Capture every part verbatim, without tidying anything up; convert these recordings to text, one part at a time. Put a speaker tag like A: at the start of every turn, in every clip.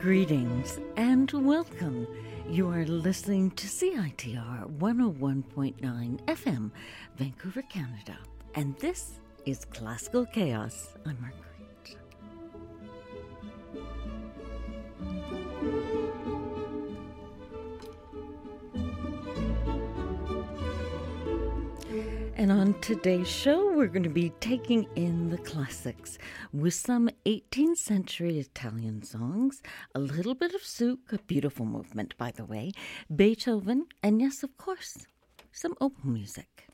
A: Greetings and welcome. You are listening to C I T R one oh one point nine F M, Vancouver, Canada. And this is Classical Chaos. I'm Marguerite. And on today's show, we're going to be taking in the classics with some eighteenth century Italian songs, a little bit of Suk, a beautiful movement, by the way, Beethoven, and yes, of course, some opera music.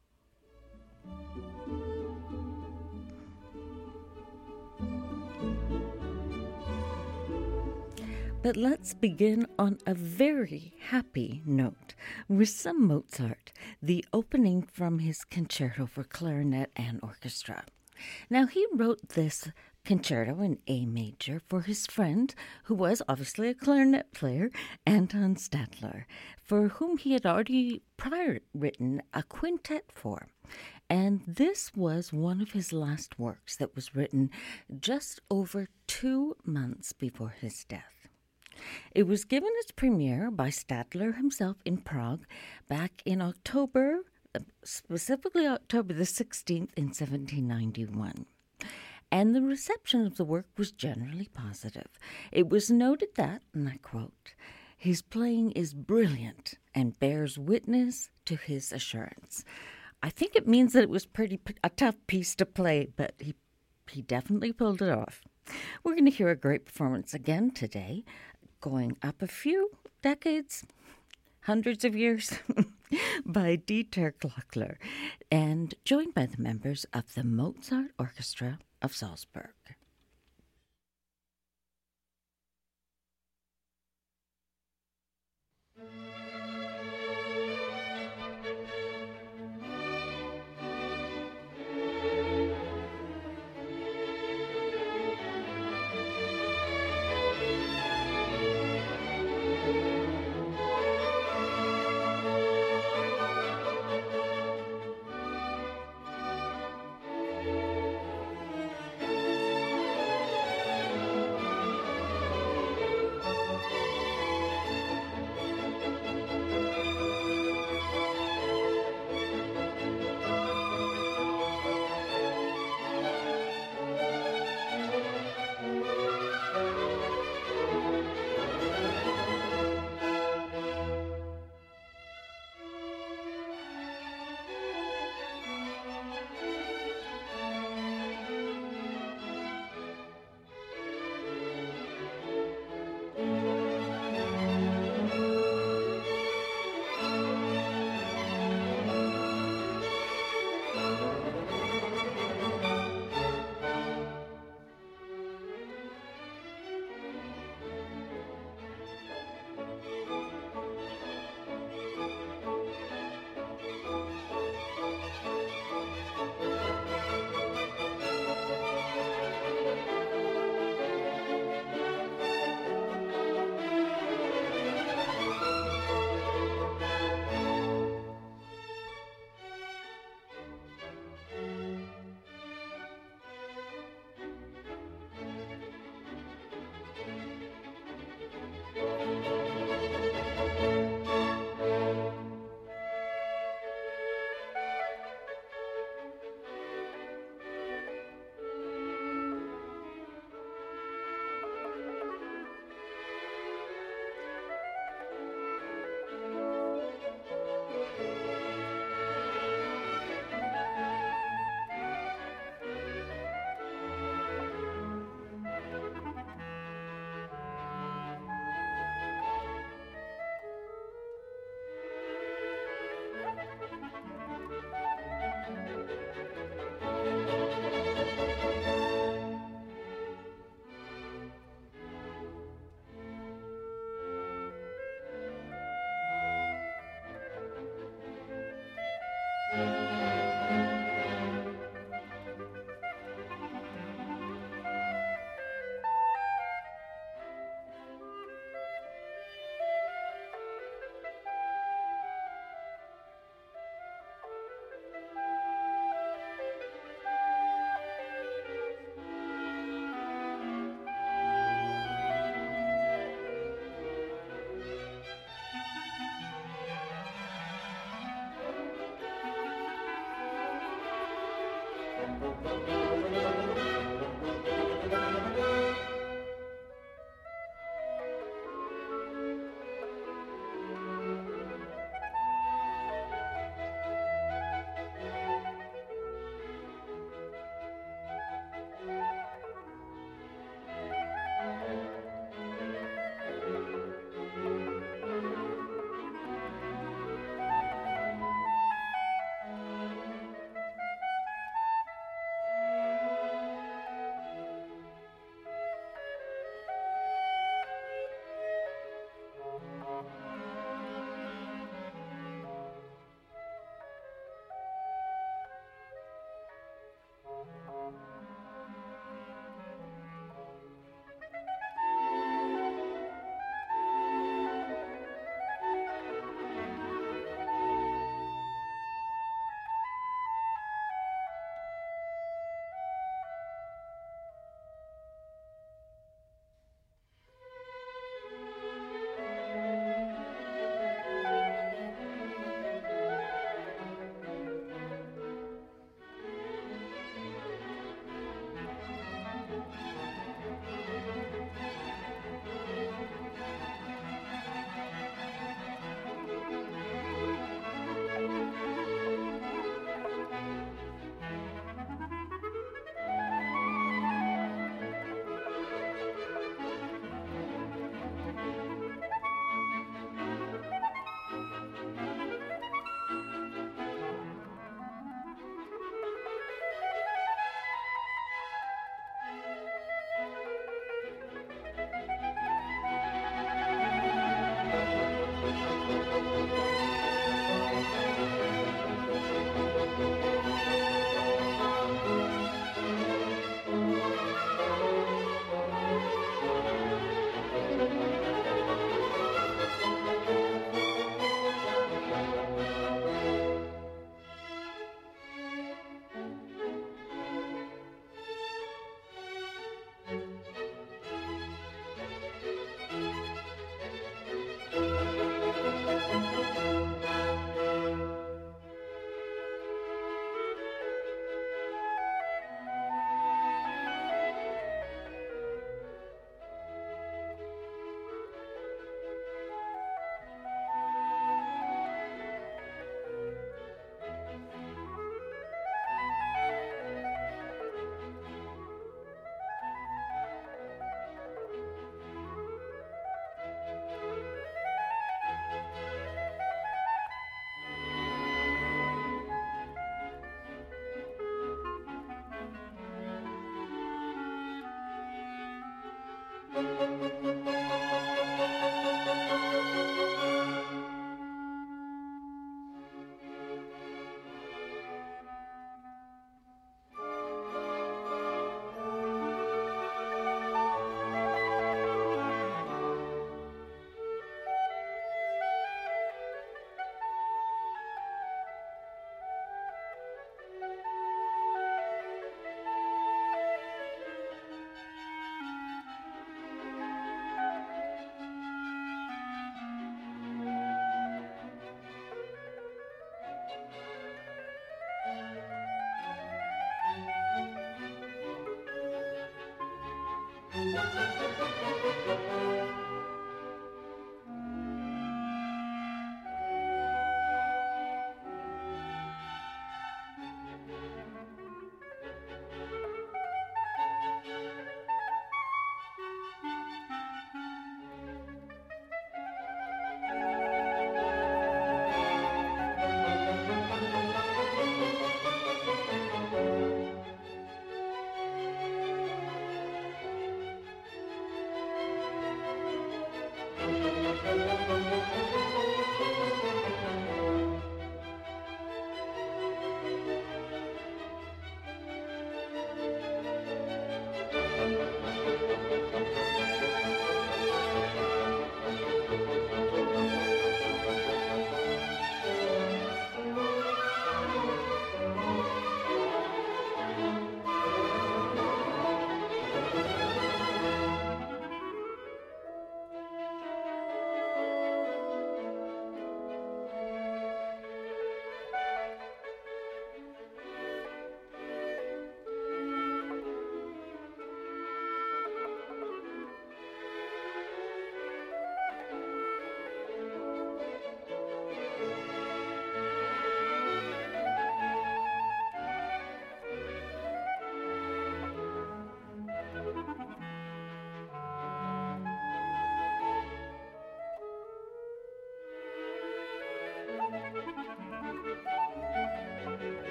A: But let's begin on a very happy note with some Mozart, the opening from his concerto for clarinet and orchestra. Now, he wrote this concerto in A major for his friend, who was obviously a clarinet player, Anton Stadler, for whom he had already prior written a quintet for. And this was one of his last works that was written just over two months before his death. It was given its premiere by Stadler himself in Prague back in October, specifically October the sixteenth in seventeen ninety-one. And the reception of the work was generally positive. It was noted that, and I quote, "His playing is brilliant and bears witness to his assurance." I think it means that it was pretty a tough piece to play, but he, he definitely pulled it off. We're going to hear a great performance again today, going up a few decades, hundreds of years, by Dieter Glockler, and joined by the members of the Mozart Orchestra of Salzburg.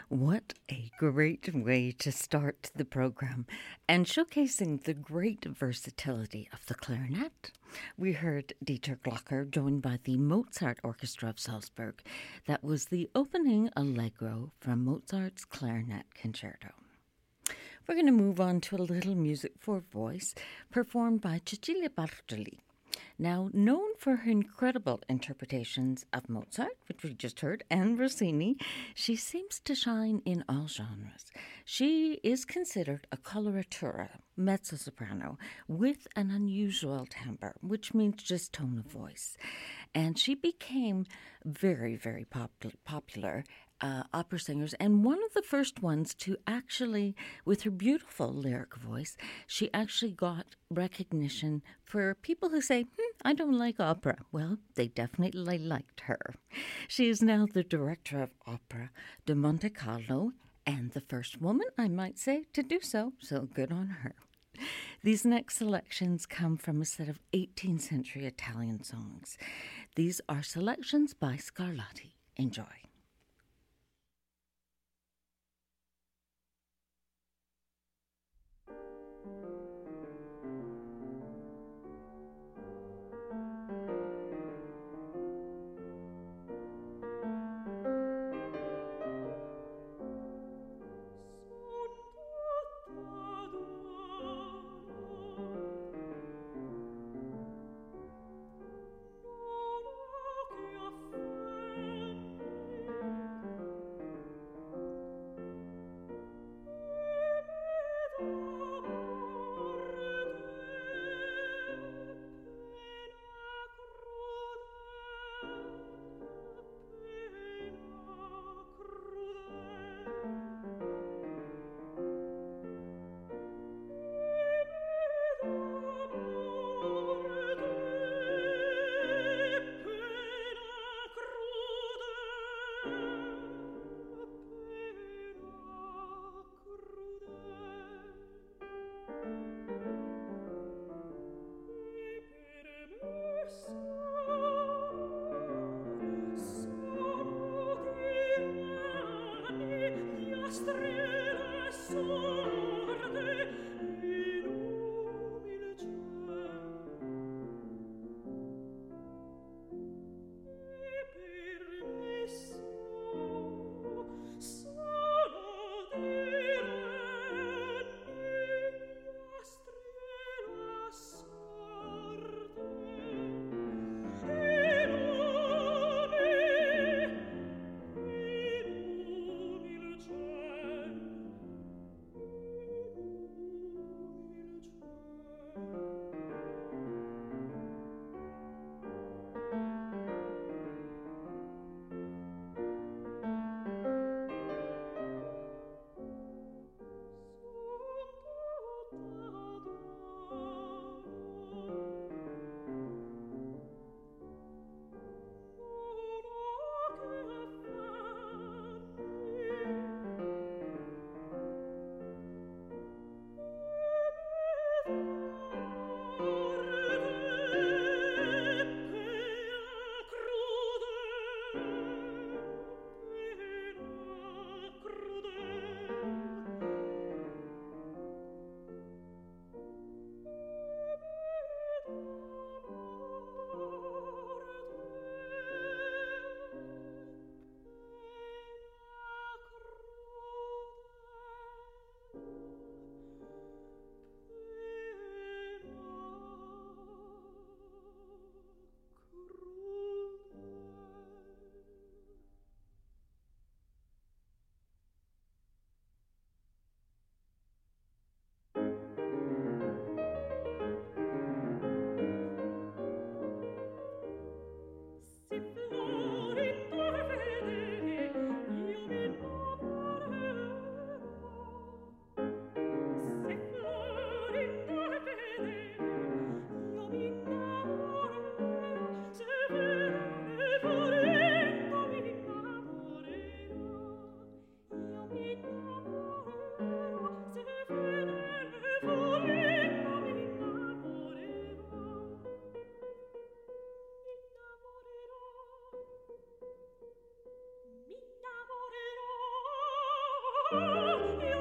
A: What a great way to start the program and showcasing the great versatility of the clarinet. We heard Dieter Glocker joined by the Mozart Orchestra of Salzburg. That was the opening allegro from Mozart's Clarinet Concerto. We're going to move on to a little music for voice performed by Cecilia Bartoli. Now, known for her incredible interpretations of Mozart, which we just heard, and Rossini, she seems to shine in all genres. She is considered a coloratura, mezzo-soprano, with an unusual timbre, which means just tone of voice. And she became very, very pop- popular Uh, opera singers, and one of the first ones to actually, with her beautiful lyric voice, she actually got recognition for people who say, hmm, I don't like opera. Well, they definitely liked her. She is now the director of Opera de Monte Carlo, and the first woman, I might say, to do so, so good on her. These next selections come from a set of eighteenth century Italian songs. These are selections by Scarlatti. Enjoy.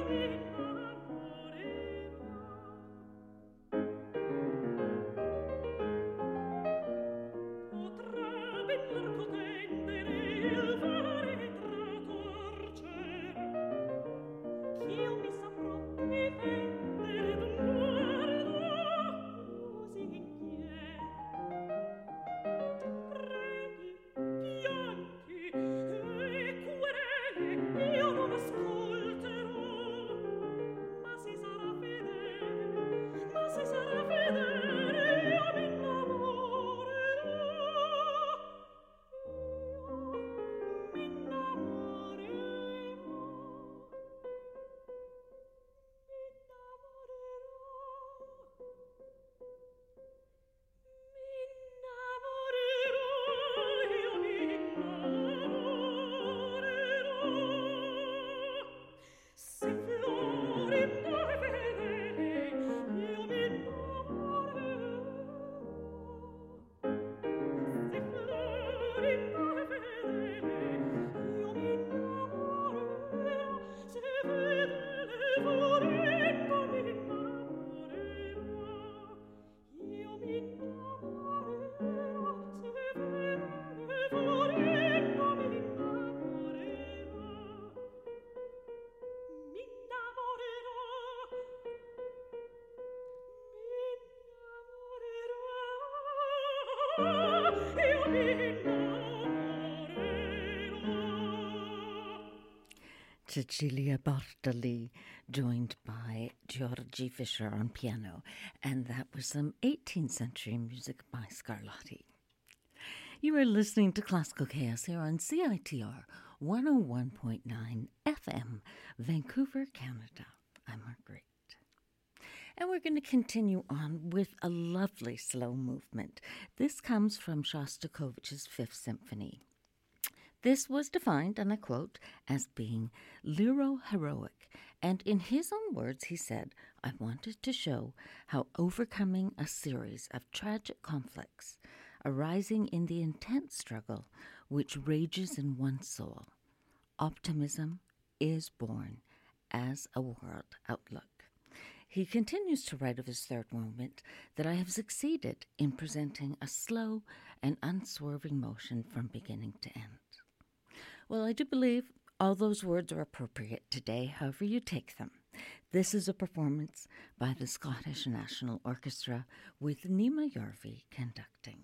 A: Cecilia Bartoli, joined by Georgie Fischer on piano, and that was some eighteenth century music by Scarlatti. You are listening to Classical Chaos here on C I T R one oh one point nine F M, Vancouver, Canada. I'm Marguerite. And we're going to continue on with a lovely slow movement. This comes from Shostakovich's Fifth Symphony. This was defined, and I quote, as being lyro-heroic, and in his own words he said, I wanted to show how overcoming a series of tragic conflicts arising in the intense struggle which rages in one's soul, optimism is born as a world outlook. He continues to write of his third movement that I have succeeded in presenting a slow and unswerving motion from beginning to end. Well, I do believe all those words are appropriate today, however you take them. This is a performance by the Scottish National Orchestra with Nima Järvi conducting.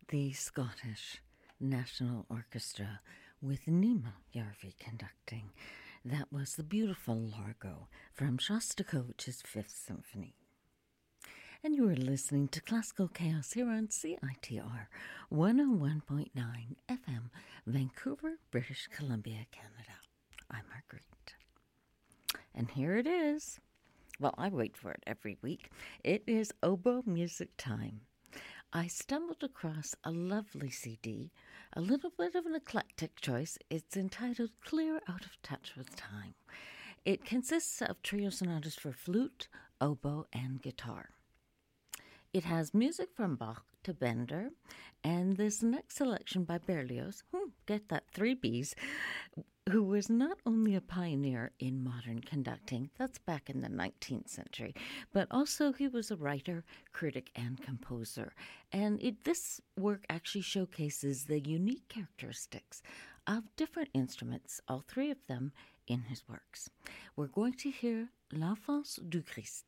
A: the Scottish National Orchestra with Nima Yarvi conducting. That was the beautiful Largo from Shostakovich's Fifth Symphony. And you are listening to Classical Chaos here on C I T R one oh one point nine F M, Vancouver, British Columbia, Canada. I'm Marguerite. And here it is. Well, I wait for it every week. It is oboe music time. I stumbled across a lovely C D, a little bit of an eclectic choice. It's entitled Clear Out of Touch with Time. It consists of trio sonatas for flute, oboe, and guitar. It has music from Bach to Bender, and this next selection by Berlioz, hmm, get that, three B's, who was not only a pioneer in modern conducting, that's back in the nineteenth century, but also he was a writer, critic, and composer. And it, this work actually showcases the unique characteristics of different instruments, all three of them, in his works. We're going to hear L'Enfance du Christ.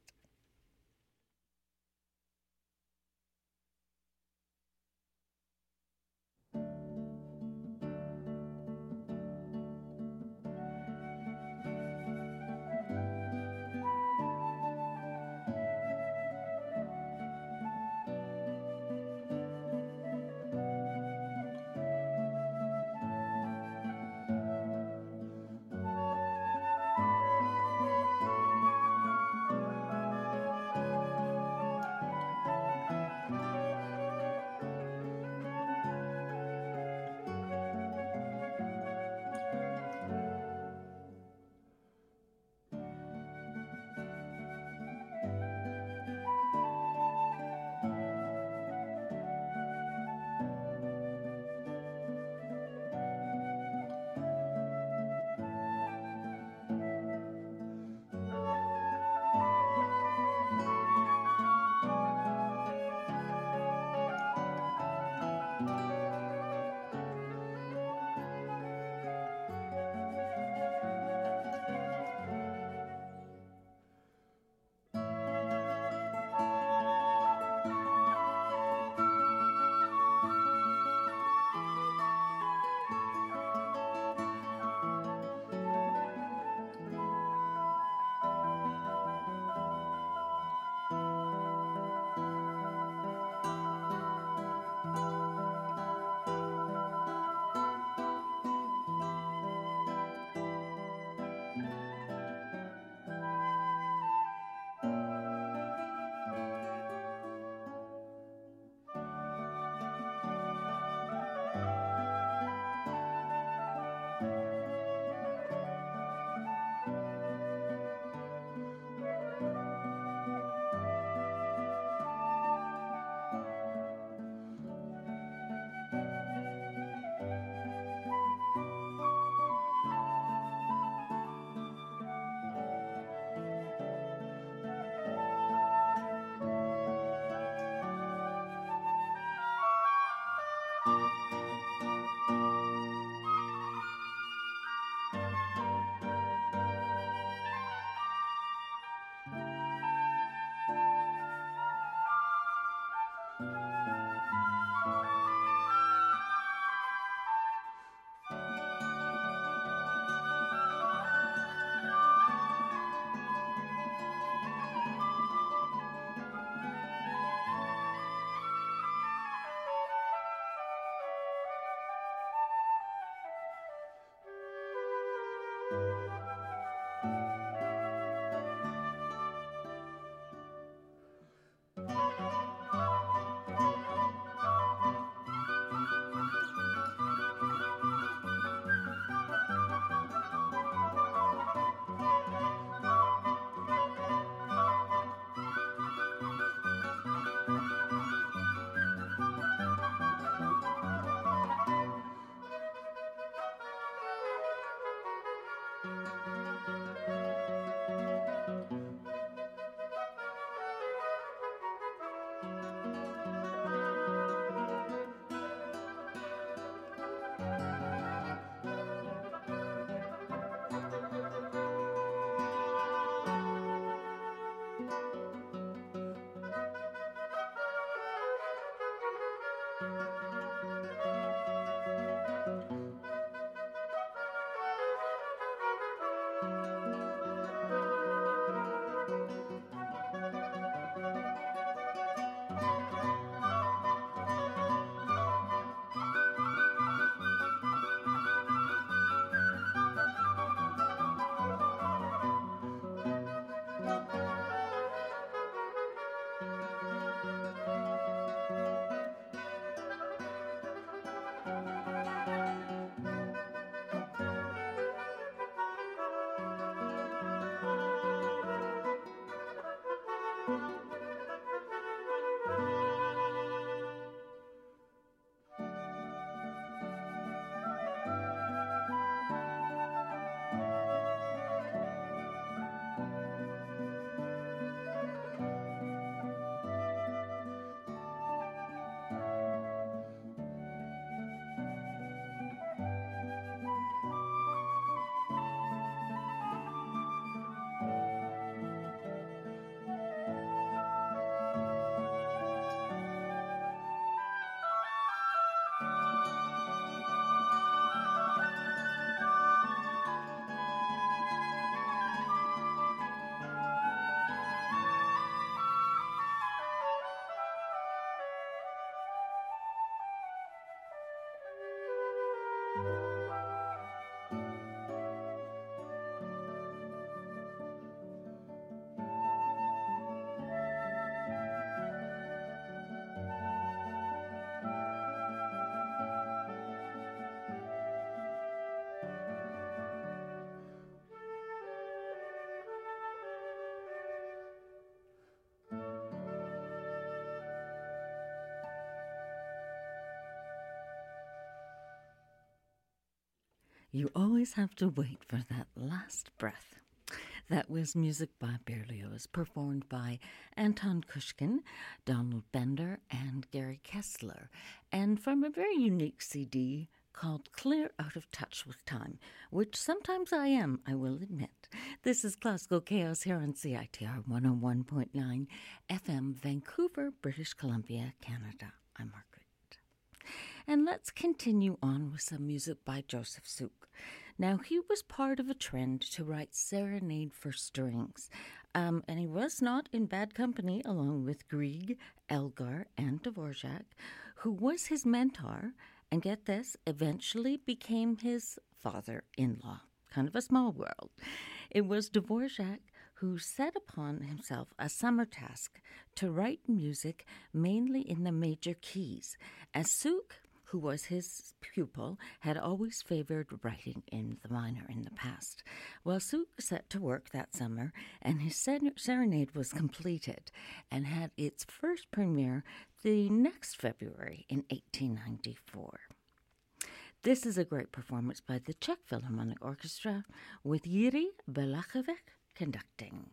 A: You always have to wait for that last breath. That was music by Berlioz, performed by Anton Kushkin, Donald Bender, and Gary Kessler, and from a very unique C D called Clear Out of Touch with Time, which sometimes I am, I will admit. This is Classical Chaos here on C I T R one oh one point nine F M, Vancouver, British Columbia, Canada. I'm Margaret. And let's continue on with some music by Joseph Suk. Now, he was part of a trend to write serenade for strings, um, and he was not in bad company along with Grieg, Elgar, and Dvorak, who was his mentor, and get this, eventually became his father-in-law. Kind of a small world. It was Dvorak who set upon himself a summer task to write music mainly in the major keys, as Suk, who was his pupil, had always favored writing in the minor in the past. Well, Suk set to work that summer, and his serenade was completed and had its first premiere the next February in eighteen ninety-four. This is a great performance by the Czech Philharmonic Orchestra with Jiří Balaševič conducting.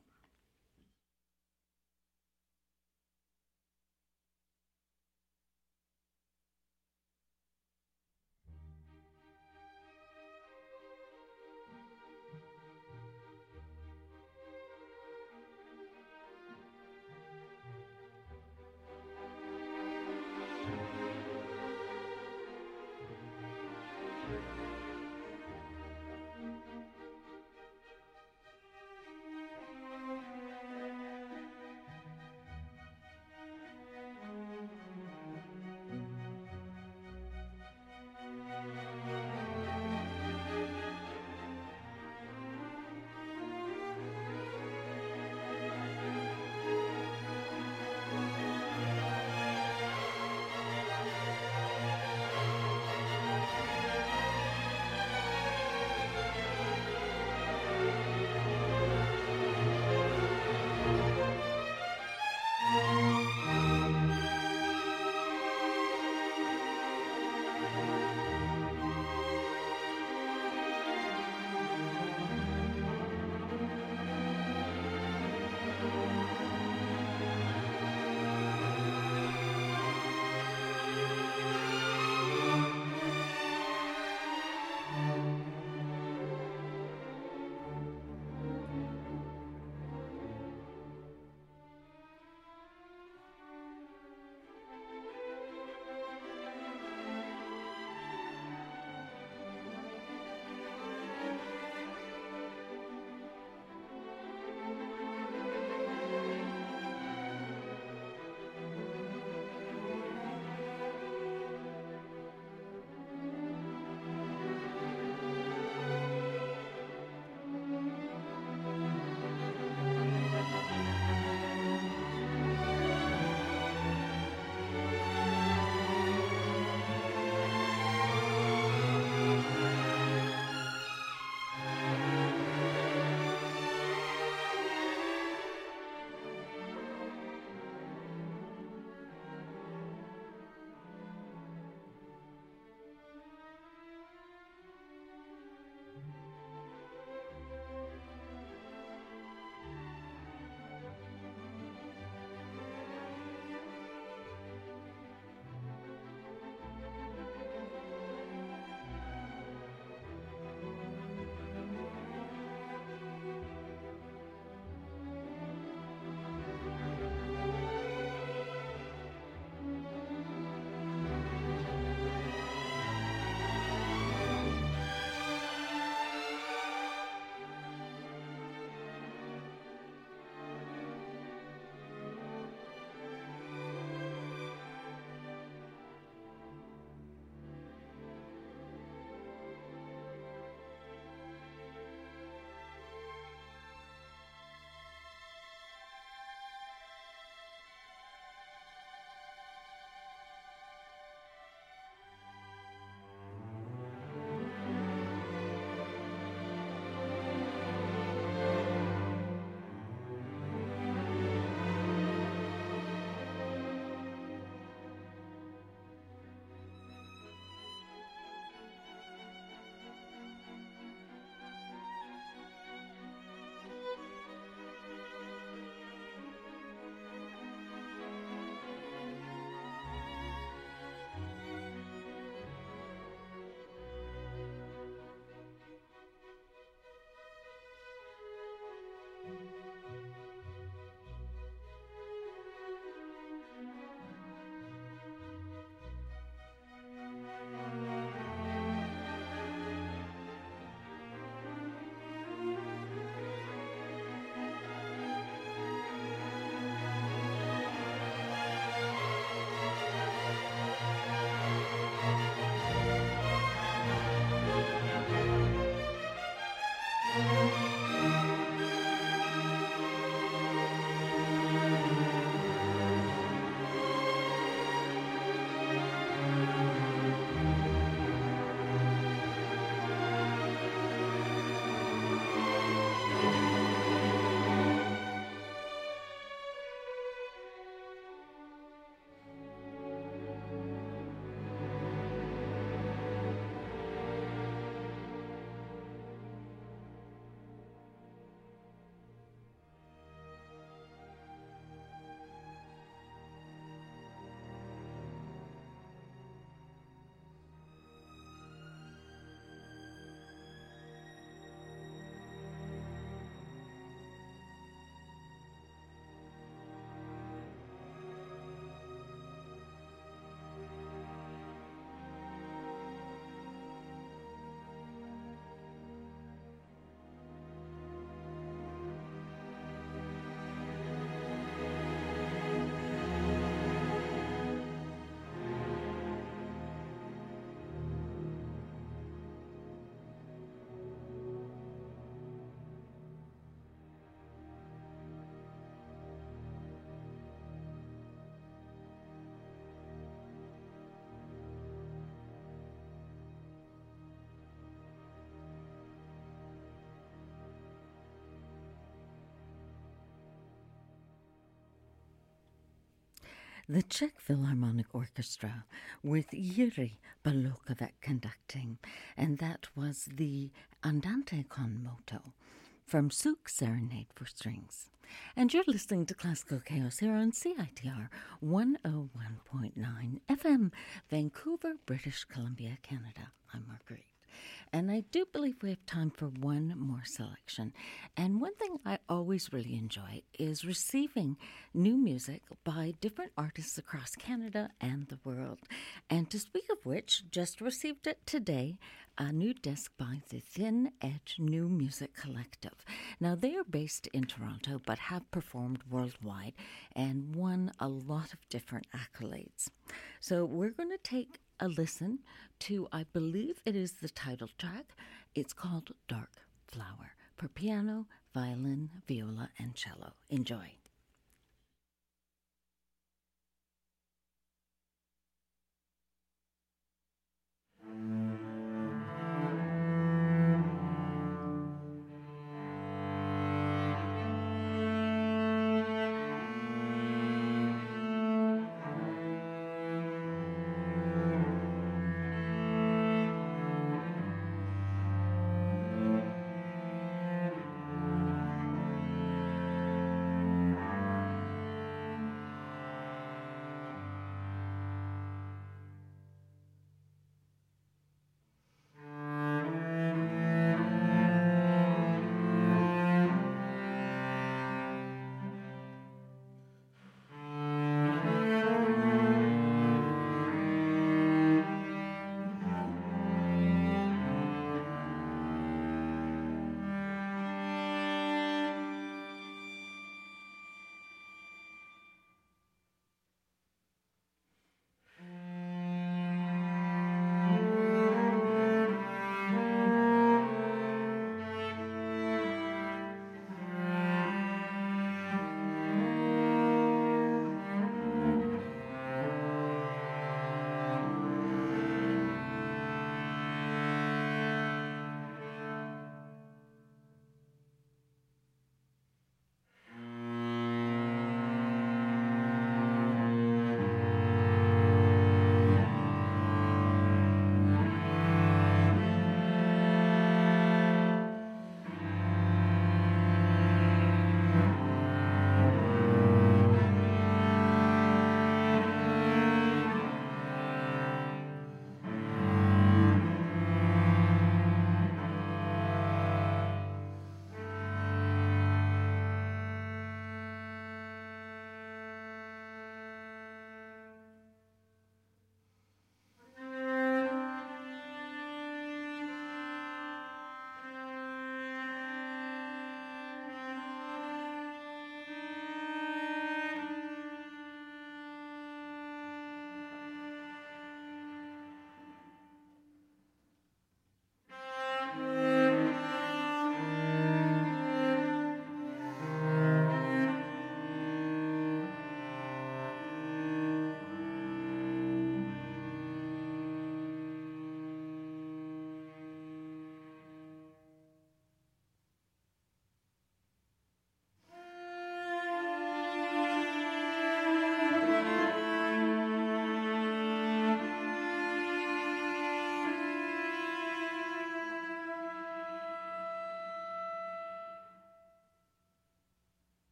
A: the Czech Philharmonic Orchestra with Yuri Balakovic conducting, and that was the Andante con moto from Suk Serenade for Strings. And you're listening to Classical Chaos here on C I T R one oh one point nine F M, Vancouver, British Columbia, Canada. I'm Marguerite. And I do believe we have time for one more selection. And one thing I always really enjoy is receiving new music by different artists across Canada and the world. And to speak of which, just received it today, a new disc by the Thin Edge New Music Collective. Now, they are based in Toronto, but have performed worldwide and won a lot of different accolades. So we're going to take a listen to, I believe it is the title track. It's called Dark Flower for piano, violin, viola, and cello. Enjoy.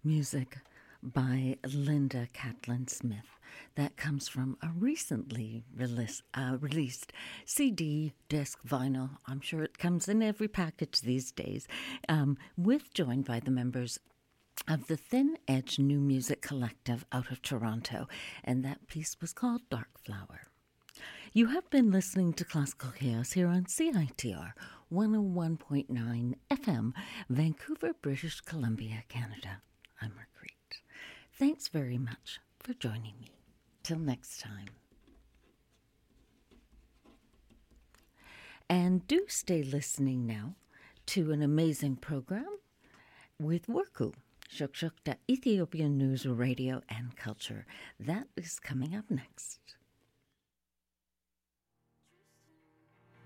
A: music by Linda Catlin Smith. That comes from a recently release, uh, released C D, disc, vinyl. I'm sure it comes in every package these days. Um, with joined by the members of the Thin Edge New Music Collective out of Toronto, and that piece was called Dark Flower. You have been listening to Classical Chaos here on C I T R one oh one point nine F M, Vancouver, British Columbia, Canada. I'm Marguerite. Thanks very much for joining me. Till next time. And do stay listening now to an amazing program with Worku, Shukshukta Ethiopian News Radio and Culture. That is coming up next.